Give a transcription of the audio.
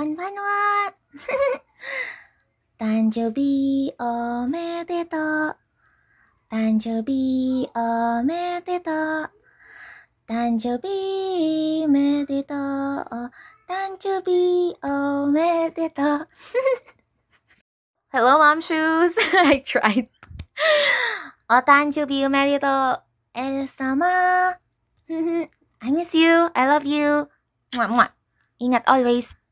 こんばんは。誕生日おめでとう。誕生日おめでとう。誕生日めでとう。誕生日おめでとう。Hello, Mom Shoes. I tried. お誕生日おめでとう。エル様。I miss you. I love you. Ingat always.